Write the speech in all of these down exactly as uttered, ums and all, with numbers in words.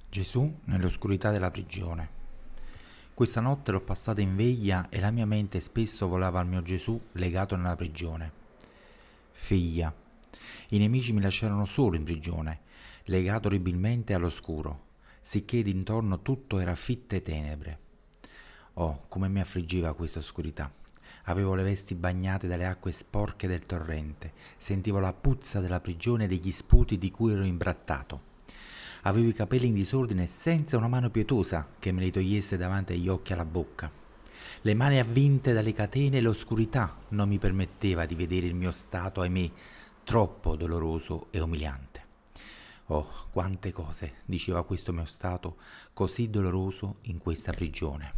Gesù nell'oscurità della prigione. Questa notte l'ho passata in veglia e la mia mente spesso volava al mio Gesù legato nella prigione. Figlia, i nemici mi lasciarono solo in prigione, legato orribilmente all'oscuro, sicché d'intorno tutto era fitte tenebre. Oh, come mi affliggeva questa oscurità! Avevo le vesti bagnate dalle acque sporche del torrente, sentivo la puzza della prigione e degli sputi di cui ero imbrattato. Avevo i capelli in disordine senza una mano pietosa che me li togliesse davanti agli occhi e alla bocca. Le mani avvinte dalle catene e l'oscurità non mi permetteva di vedere il mio stato, ahimè, troppo doloroso e umiliante. Oh, quante cose diceva questo mio stato così doloroso in questa prigione.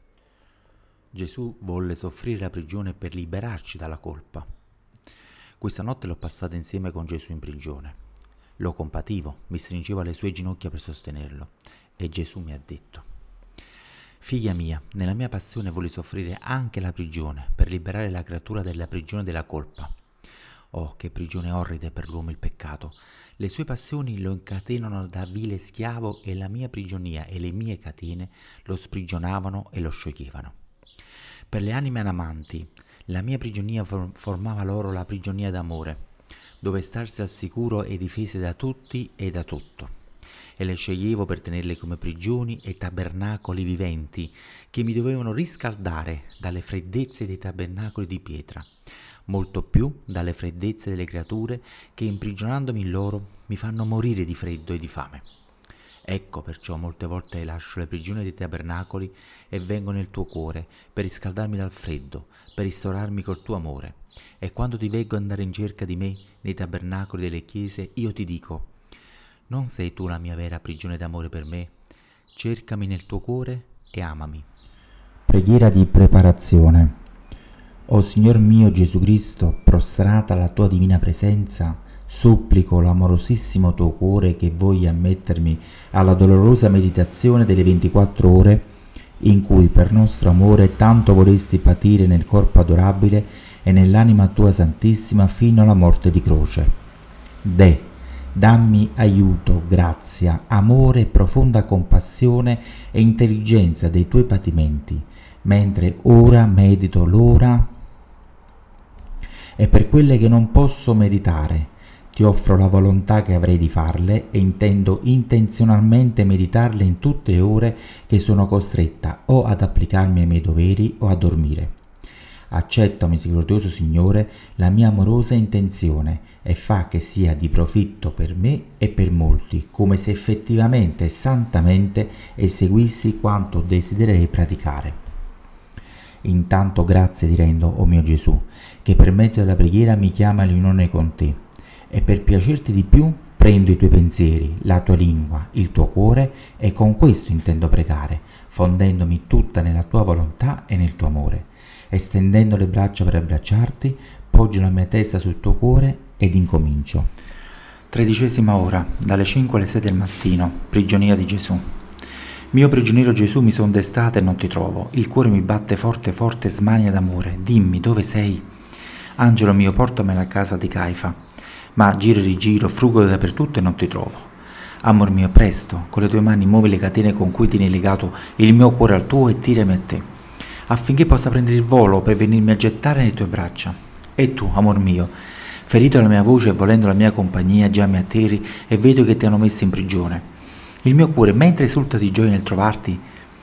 Gesù volle soffrire la prigione per liberarci dalla colpa. Questa notte l'ho passata insieme con Gesù in prigione. Lo compativo, mi stringevo alle sue ginocchia per sostenerlo, e Gesù mi ha detto: «Figlia mia, nella mia passione volli soffrire anche la prigione, per liberare la creatura dalla prigione della colpa». Oh, che prigione orrida per l'uomo il peccato! Le sue passioni lo incatenano da vile schiavo e la mia prigionia e le mie catene lo sprigionavano e lo scioglievano. Per le anime anamanti, la mia prigionia formava loro la prigionia d'amore, dove starsi al sicuro e difese da tutti e da tutto. E le sceglievo per tenerle come prigioni e tabernacoli viventi che mi dovevano riscaldare dalle freddezze dei tabernacoli di pietra, molto più dalle freddezze delle creature che, imprigionandomi in loro, mi fanno morire di freddo e di fame. Ecco perciò molte volte lascio le prigioni dei tabernacoli e vengo nel tuo cuore per riscaldarmi dal freddo, per ristorarmi col tuo amore. E quando ti veggo andare in cerca di me nei tabernacoli delle chiese, io ti dico: non sei tu la mia vera prigione d'amore per me? Cercami nel tuo cuore e amami. Preghiera di preparazione. O Signor mio Gesù Cristo, prostrata alla tua divina presenza, supplico l'amorosissimo tuo cuore che voglia ammettermi alla dolorosa meditazione delle ventiquattro ore in cui per nostro amore tanto vorresti patire nel corpo adorabile e nell'anima tua santissima fino alla morte di croce. De, dammi aiuto, grazia, amore, profonda compassione e intelligenza dei tuoi patimenti, mentre ora medito l'ora e per quelle che non posso meditare. Ti offro la volontà che avrei di farle e intendo intenzionalmente meditarle in tutte le ore che sono costretta o ad applicarmi ai miei doveri o a dormire. Accetta, misericordioso Signore, la mia amorosa intenzione e fa che sia di profitto per me e per molti, come se effettivamente e santamente eseguissi quanto desidererei praticare. Intanto grazie ti rendo, o mio Gesù, che per mezzo della preghiera mi chiama all'unione con te, e per piacerti di più prendo i tuoi pensieri, la tua lingua, il tuo cuore, e con questo intendo pregare, fondendomi tutta nella tua volontà e nel tuo amore. Estendendo le braccia per abbracciarti, poggio la mia testa sul tuo cuore ed incomincio. Tredicesima ora, dalle cinque alle sei del mattino, prigionia di Gesù. Mio prigioniero Gesù, mi son destata e non ti trovo, il cuore mi batte forte forte, smania d'amore, dimmi dove sei? Angelo mio, portami alla casa di Caifa. Ma giro e rigiro, frugo dappertutto e non ti trovo. Amor mio, presto, con le tue mani muovi le catene con cui tieni legato il mio cuore al tuo e tirami a te, affinché possa prendere il volo per venirmi a gettare nelle tue braccia. E tu, amor mio, ferito la mia voce e volendo la mia compagnia, già mi attiri e vedo che ti hanno messo in prigione. Il mio cuore, mentre esulta di gioia nel trovarti,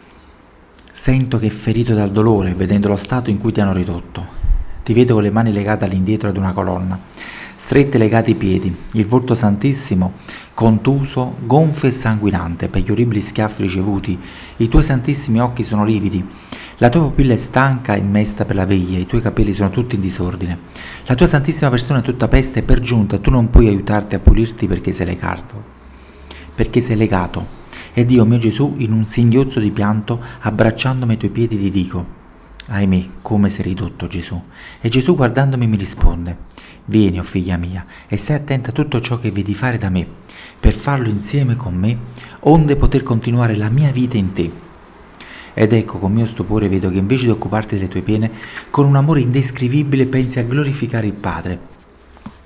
sento che è ferito dal dolore, vedendo lo stato in cui ti hanno ridotto. Ti vedo con le mani legate all'indietro ad una colonna, strette legati i piedi, il volto santissimo, contuso, gonfio e sanguinante per gli orribili schiaffi ricevuti, i tuoi santissimi occhi sono lividi, la tua pupilla è stanca e mesta per la veglia, i tuoi capelli sono tutti in disordine, la tua santissima persona è tutta peste e per giunta tu non puoi aiutarti a pulirti perché sei legato, perché sei legato. Ed io, mio Gesù, in un singhiozzo di pianto, abbracciandomi ai tuoi piedi ti dico: ahimè, come sei ridotto, Gesù. E Gesù guardandomi mi risponde: vieni, o figlia mia, e stai attenta a tutto ciò che vedi fare da me, per farlo insieme con me, onde poter continuare la mia vita in te. Ed ecco, con mio stupore vedo che invece di occuparti delle tue pene, con un amore indescrivibile pensi a glorificare il Padre.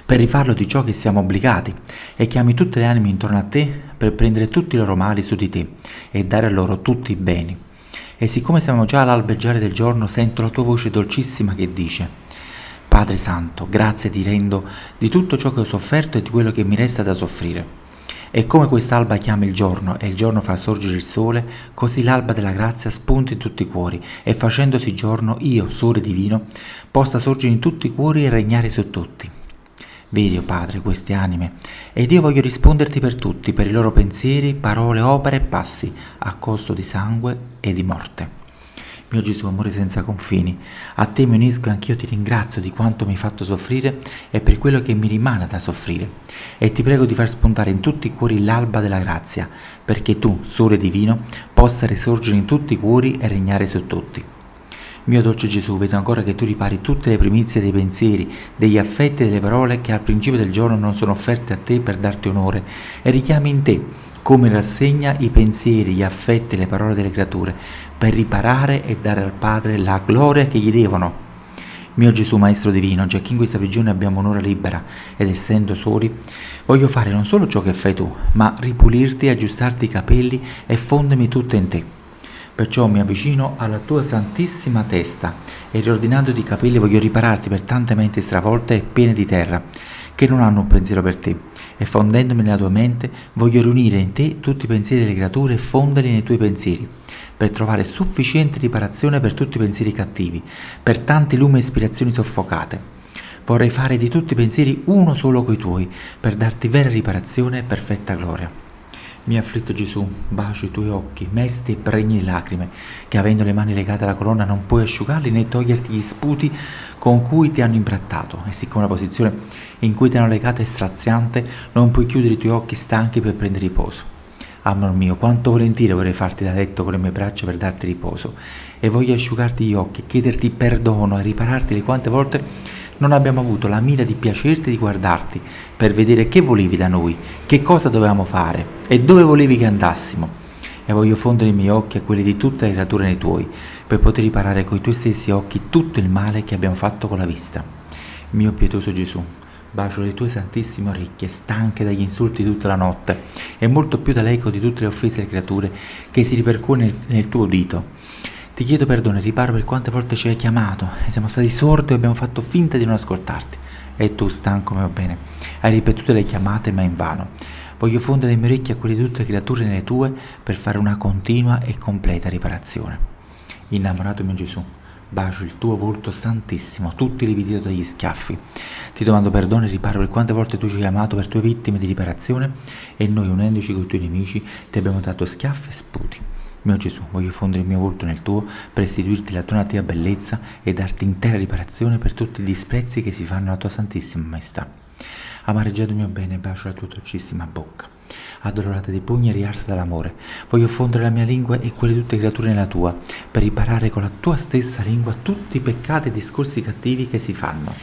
per rifarlo di ciò che siamo obbligati, e chiami tutte le anime intorno a te per prendere tutti i loro mali su di te e dare a loro tutti i beni. E siccome siamo già all'albeggiare del giorno, sento la tua voce dolcissima che dice: Padre Santo, grazie ti rendo di tutto ciò che ho sofferto e di quello che mi resta da soffrire. E come quest'alba chiama il giorno e il giorno fa sorgere il sole, così l'alba della grazia spunti in tutti i cuori, e facendosi giorno io, Sole Divino, possa sorgere in tutti i cuori e regnare su tutti. Vedi, o Padre, queste anime, ed io voglio risponderti per tutti, per i loro pensieri, parole, opere e passi, a costo di sangue e di morte. Mio Gesù, amore senza confini, a te mi unisco e anch'io ti ringrazio di quanto mi hai fatto soffrire e per quello che mi rimane da soffrire. E ti prego di far spuntare in tutti i cuori l'alba della grazia, perché tu, Sole Divino, possa risorgere in tutti i cuori e regnare su tutti. Mio dolce Gesù, vedo ancora che tu ripari tutte le primizie dei pensieri, degli affetti e delle parole che al principio del giorno non sono offerte a te per darti onore, e richiami in te, come rassegna, i pensieri, gli affetti e le parole delle creature, per riparare e dare al Padre la gloria che gli devono. Mio Gesù, Maestro Divino, già che in questa prigione abbiamo un'ora libera, ed essendo soli, voglio fare non solo ciò che fai tu, ma ripulirti, aggiustarti i capelli e fondermi tutto in te. Perciò mi avvicino alla tua santissima testa e riordinandoti i capelli voglio ripararti per tante menti stravolte e piene di terra, che non hanno un pensiero per te, e fondendomi nella tua mente voglio riunire in te tutti i pensieri delle creature e fonderli nei tuoi pensieri, per trovare sufficiente riparazione per tutti i pensieri cattivi, per tante lumi e ispirazioni soffocate. Vorrei fare di tutti i pensieri uno solo coi tuoi, per darti vera riparazione e perfetta gloria. Mio afflitto Gesù, bacio i tuoi occhi, mesti e pregni di lacrime, che avendo le mani legate alla colonna non puoi asciugarli né toglierti gli sputi con cui ti hanno imbrattato, e siccome la posizione in cui ti hanno legato è straziante, non puoi chiudere i tuoi occhi stanchi per prendere riposo. Amor mio, quanto volentieri vorrei farti da letto con le mie braccia per darti riposo, e voglio asciugarti gli occhi, chiederti perdono e ripararti le quante volte non abbiamo avuto la mira di piacerti e di guardarti, per vedere che volevi da noi, che cosa dovevamo fare e dove volevi che andassimo. E voglio fondere i miei occhi a quelli di tutte le creature nei tuoi, per poter riparare coi tuoi stessi occhi tutto il male che abbiamo fatto con la vista. Mio pietoso Gesù, bacio le tue santissime orecchie, stanche dagli insulti di tutta la notte, e molto più dall'eco di tutte le offese delle creature che si ripercuote nel, nel tuo udito. Ti chiedo perdono e riparo per quante volte ci hai chiamato e siamo stati sordi e abbiamo fatto finta di non ascoltarti. E tu, stanco me va bene, hai ripetuto le chiamate ma invano. Voglio fondere le mie orecchie a quelle di tutte le creature nelle tue per fare una continua e completa riparazione. Innamorato mio Gesù, bacio il tuo volto santissimo, tutti lividi dagli schiaffi. Ti domando perdono e riparo per quante volte tu ci hai chiamato per tue vittime di riparazione e noi, unendoci con i tuoi nemici, ti abbiamo dato schiaffi e sputi. Mio Gesù, voglio fondere il mio volto nel tuo per restituirti la tua nativa bellezza e darti intera riparazione per tutti i disprezzi che si fanno alla tua santissima maestà. Amareggiato mio bene, bacio la tua dolcissima bocca. Addolorata dei pugni e riarsa dall'amore, voglio fondere la mia lingua e quelle di tutte le creature nella tua, per riparare con la tua stessa lingua tutti i peccati e discorsi cattivi che si fanno.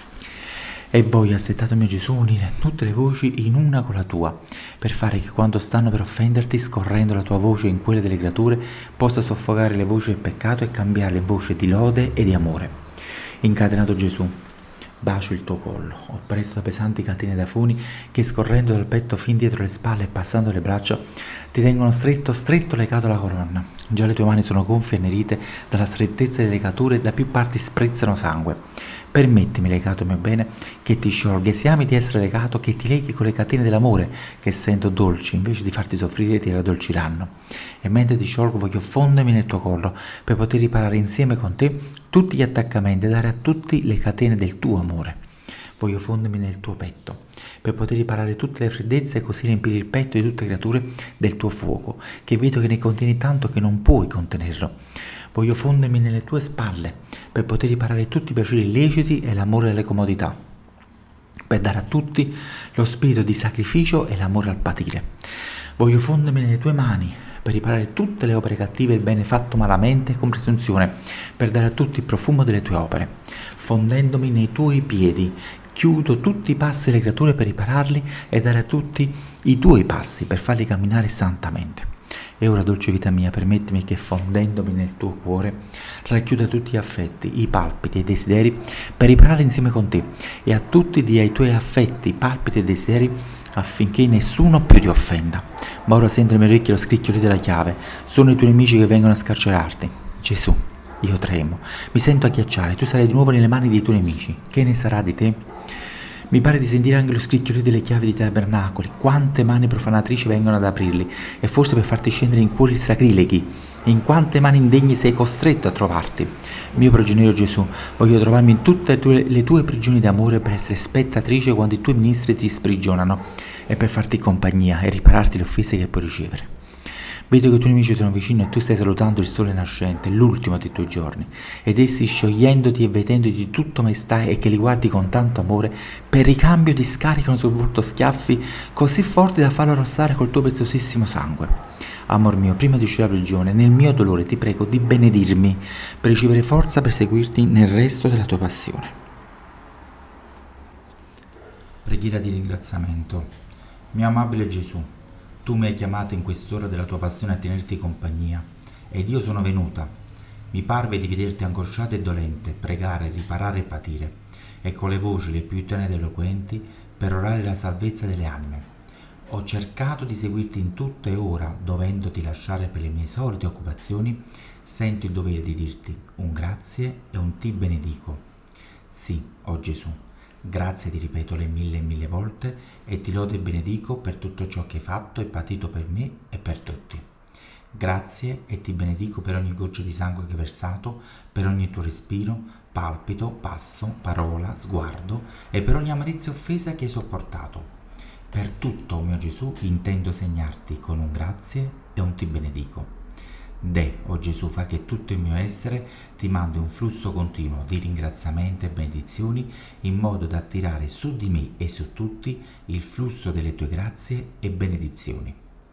E voglio, assettato mio Gesù, unire tutte le voci in una con la tua, per fare che quando stanno per offenderti, scorrendo la tua voce in quelle delle creature, possa soffocare le voci del peccato e cambiarle in voce di lode e di amore. Incatenato Gesù, bacio il tuo collo, ho preso da pesanti catene da funi che scorrendo dal petto fin dietro le spalle e passando le braccia ti tengono stretto, stretto legato alla colonna. Già le tue mani sono gonfie e nerite dalla strettezza delle legature e da più parti sprezzano sangue. Permettimi, legato mio bene, che ti sciolga e se ami di essere legato, che ti leghi con le catene dell'amore che sento dolci, invece di farti soffrire ti raddolciranno. E mentre ti sciolgo voglio fondermi nel tuo collo per poter riparare insieme con te tutti gli attaccamenti e dare a tutti le catene del tuo amore. Voglio fondermi nel tuo petto per poter riparare tutte le freddezze e così riempire il petto di tutte le creature del tuo fuoco, che vedo che ne contieni tanto che non puoi contenerlo. Voglio fondermi nelle tue spalle per poter riparare tutti i piaceri illeciti e l'amore delle comodità, per dare a tutti lo spirito di sacrificio e l'amore al patire. Voglio fondermi nelle tue mani per riparare tutte le opere cattive e il bene fatto malamente e con presunzione, per dare a tutti il profumo delle tue opere. Fondendomi nei tuoi piedi, chiudo tutti i passi delle creature per ripararli e dare a tutti i tuoi passi per farli camminare santamente. E ora, dolce vita mia, permettimi che fondendomi nel tuo cuore racchiuda tutti gli affetti, i palpiti e i desideri per riparare insieme con te, e a tutti dia i tuoi affetti, palpiti e desideri affinché nessuno più ti offenda. Ma ora sento nelle mie orecchie lo scricchiolio della chiave, sono i tuoi nemici che vengono a scarcerarti. Gesù, io tremo, mi sento agghiacciare, tu sarai di nuovo nelle mani dei tuoi nemici. Che ne sarà di te? Mi pare di sentire anche lo scricchiolio delle chiavi dei tabernacoli, quante mani profanatrici vengono ad aprirli, e forse per farti scendere in cuori sacrileghi. In quante mani indegne sei costretto a trovarti. Mio prigioniero Gesù, voglio trovarmi in tutte le tue, le tue prigioni d'amore per essere spettatrice quando i tuoi ministri ti sprigionano, e per farti compagnia e ripararti le offese che puoi ricevere. Vedo che i tuoi nemici sono vicini e tu stai salutando il sole nascente, l'ultimo dei tuoi giorni, ed essi, sciogliendoti e vedendoti di tutto maestà e che li guardi con tanto amore, per ricambio ti scaricano sul volto schiaffi così forti da farlo arrossare col tuo preziosissimo sangue. Amor mio, prima di uscire dalla prigione, nel mio dolore ti prego di benedirmi per ricevere forza per seguirti nel resto della tua passione. Preghiera di ringraziamento. Mio amabile Gesù, tu mi hai chiamato in quest'ora della tua passione a tenerti compagnia, ed io sono venuta. Mi parve di vederti angosciata e dolente, pregare, riparare e patire, e con le voci le più tenere ed eloquenti perorare la salvezza delle anime. Ho cercato di seguirti in tutto e ora, dovendoti lasciare per le mie solite occupazioni, sento il dovere di dirti un grazie e un ti benedico. Sì, o Gesù, grazie ti ripeto le mille e mille volte, e ti lodo e benedico per tutto ciò che hai fatto e patito per me e per tutti. Grazie e ti benedico per ogni goccia di sangue che hai versato, per ogni tuo respiro, palpito, passo, parola, sguardo, e per ogni amarezza e offesa che hai sopportato. Per tutto, mio Gesù, intendo segnarti con un grazie e un ti benedico. De, o Gesù, fa che tutto il mio essere ti mandi un flusso continuo di ringraziamenti e benedizioni, in modo da attirare su di me e su tutti il flusso delle tue grazie e benedizioni.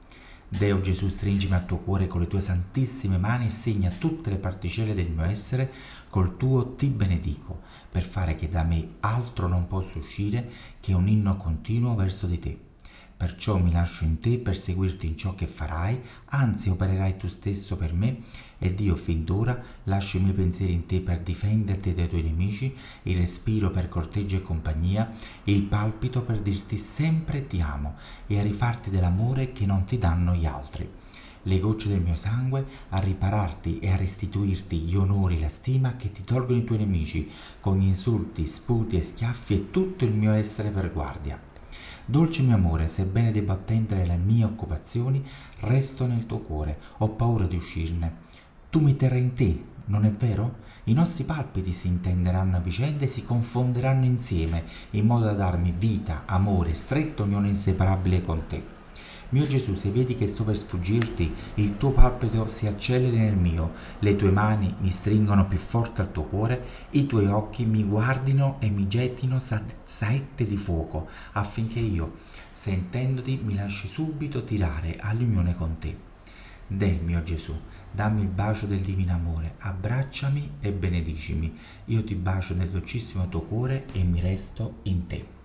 Deo Gesù, stringimi al tuo cuore con le tue santissime mani e segna tutte le particelle del mio essere col tuo ti benedico, per fare che da me altro non possa uscire che un inno continuo verso di te. Perciò mi lascio in te per seguirti in ciò che farai, anzi opererai tu stesso per me, ed io fin d'ora lascio i miei pensieri in te per difenderti dai tuoi nemici, il respiro per corteggio e compagnia, il palpito per dirti sempre ti amo e a rifarti dell'amore che non ti danno gli altri. Le gocce del mio sangue a ripararti e a restituirti gli onori e la stima che ti tolgono i tuoi nemici, con gli insulti, sputi e schiaffi e tutto il mio essere per guardia. Dolce mio amore, sebbene debba attendere le mie occupazioni, resto nel tuo cuore, ho paura di uscirne. Tu mi terrai in te, non è vero? I nostri palpiti si intenderanno a vicenda e si confonderanno insieme, in modo da darmi vita, amore, stretto unione inseparabile con te. Mio Gesù, se vedi che sto per sfuggirti, il tuo palpito si acceleri nel mio, le tue mani mi stringono più forte al tuo cuore, i tuoi occhi mi guardino e mi gettino sa- saette di fuoco, affinché io, sentendoti, mi lasci subito tirare all'unione con te. De, mio Gesù, dammi il bacio del divino amore, abbracciami e benedicimi. Io ti bacio nel dolcissimo tuo cuore e mi resto in te.